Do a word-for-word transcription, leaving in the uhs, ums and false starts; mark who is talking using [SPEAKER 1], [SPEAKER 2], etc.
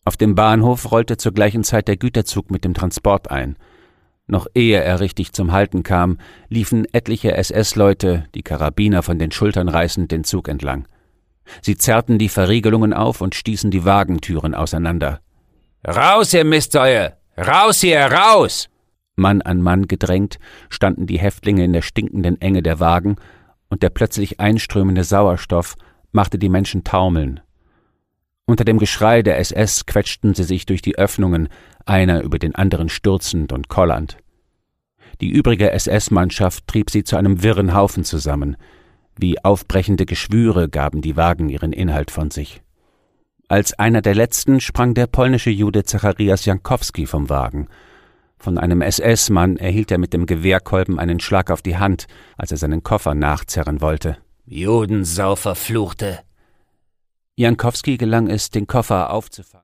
[SPEAKER 1] Auf dem Bahnhof rollte zur gleichen Zeit der Güterzug mit dem Transport ein. Noch ehe er richtig zum Halten kam, liefen etliche S S-Leute, die Karabiner von den Schultern reißend, den Zug entlang. Sie zerrten die Verriegelungen auf und stießen die Wagentüren auseinander. »Raus, ihr Mistsäue! Raus hier, raus!« Mann an Mann gedrängt, standen die Häftlinge in der stinkenden Enge der Wagen, und der plötzlich einströmende Sauerstoff machte die Menschen taumeln. Unter dem Geschrei der S S quetschten sie sich durch die Öffnungen, einer über den anderen stürzend und kollernd. Die übrige S S-Mannschaft trieb sie zu einem wirren Haufen zusammen. Wie aufbrechende Geschwüre gaben die Wagen ihren Inhalt von sich. Als einer der letzten sprang der polnische Jude Zacharias Jankowski vom Wagen. Von einem S S-Mann erhielt er mit dem Gewehrkolben einen Schlag auf die Hand, als er seinen Koffer nachzerren wollte.
[SPEAKER 2] »Judensau, Verfluchte!«
[SPEAKER 1] Jankowski gelang es, den Koffer aufzufangen.